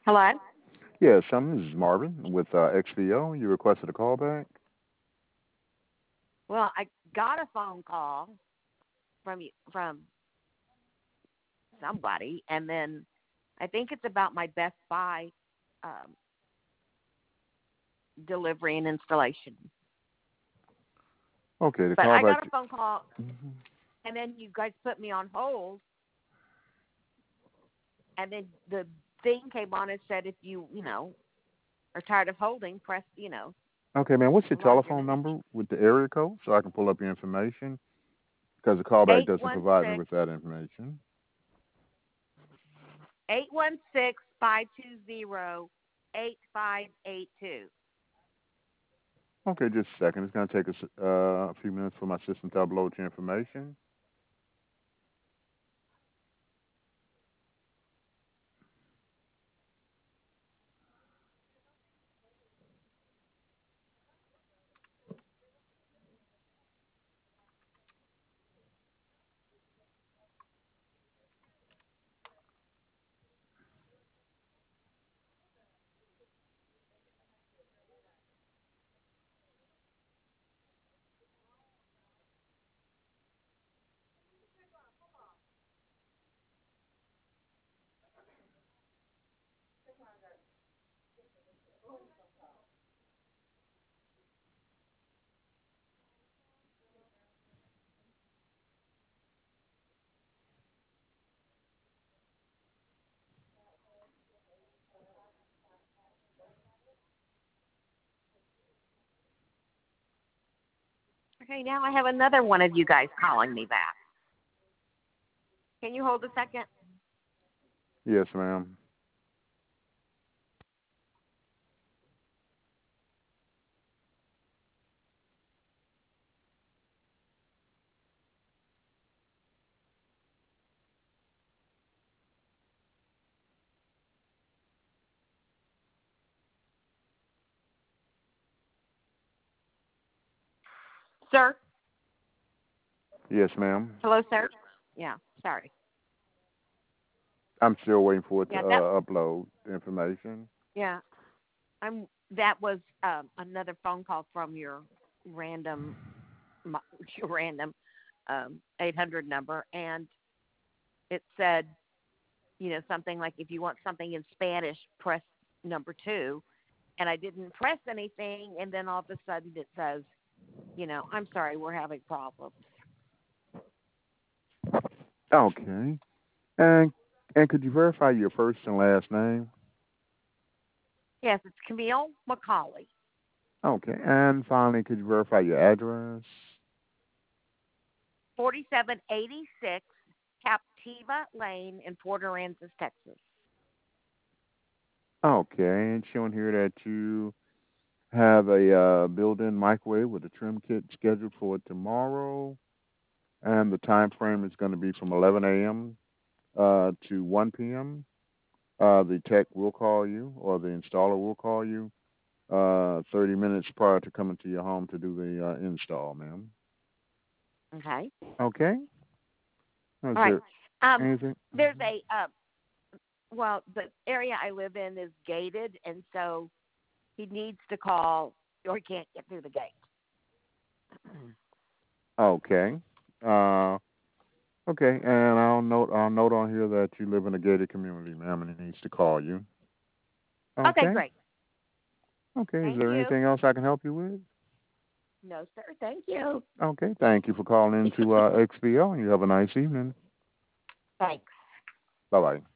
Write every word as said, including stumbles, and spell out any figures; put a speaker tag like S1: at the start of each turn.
S1: Hello?
S2: Yes, um, this is Marvin with uh, X V O. You requested a call back?
S1: Well, I got a phone call from you from somebody, and then I think it's about my Best Buy um, delivery and installation.
S2: Okay, the
S1: But
S2: call
S1: I
S2: back.
S1: got a phone call,
S2: Mhm.
S1: and then you guys put me on hold, and then the thing came on and said, if you, you know, are tired of holding, press, you know,
S2: Okay, man, what's your
S1: log your
S2: telephone
S1: name.
S2: number with the area code so I can pull up your information? Because the callback
S1: Eight
S2: doesn't
S1: one
S2: provide me
S1: six
S2: with that information.
S1: eight one six five two zero eight five eight two.
S2: Okay, just a second. It's going to take us uh, a few minutes for my system to upload your information.
S1: Okay, now I have another one of you guys calling me back. Can you hold a second?
S2: Yes, ma'am.
S1: Sir?
S2: Yes, ma'am.
S1: Hello, sir? Yeah, sorry.
S2: I'm still waiting for it to
S1: Yeah, that
S2: uh, upload the information.
S1: yeah. I'm that was um, another phone call from your random your random um, eight hundred number, and it said, you know, something like if you want something in Spanish, press number two. And I didn't press anything, and then all of a sudden it says, you know, I'm sorry, we're having problems.
S2: Okay. And and could you verify your first and last name?
S1: Yes, it's Camille McCauley,
S2: Okay. And finally, could you verify your address?
S1: forty-seven eighty-six Captiva Lane in Port Aransas, Texas.
S2: Okay. And showing here that you have a uh, built-in microwave with a trim kit scheduled for tomorrow, and the time frame is going to be from eleven a m. Uh, to one p m. Uh, the tech will call you, or the installer will call you, uh, thirty minutes prior to coming to your home to do the uh, install, ma'am.
S1: Okay.
S2: Okay. Is
S1: All right.
S2: there
S1: Um,
S2: anything?
S1: there's a uh, well, the area I live in is gated, and so he needs to call or he can't get through the gate.
S2: Okay. Uh, okay. And I'll note I'll note on here that you live in a gated community, ma'am, and he needs to call you.
S1: Okay,
S2: Okay.
S1: great.
S2: Okay. Is
S1: Thank
S2: there
S1: you.
S2: anything else I can help you with?
S1: No, sir. Thank you.
S2: Okay. Thank you for calling into uh, X B O, and you have a nice evening.
S1: Thanks.
S2: Bye bye.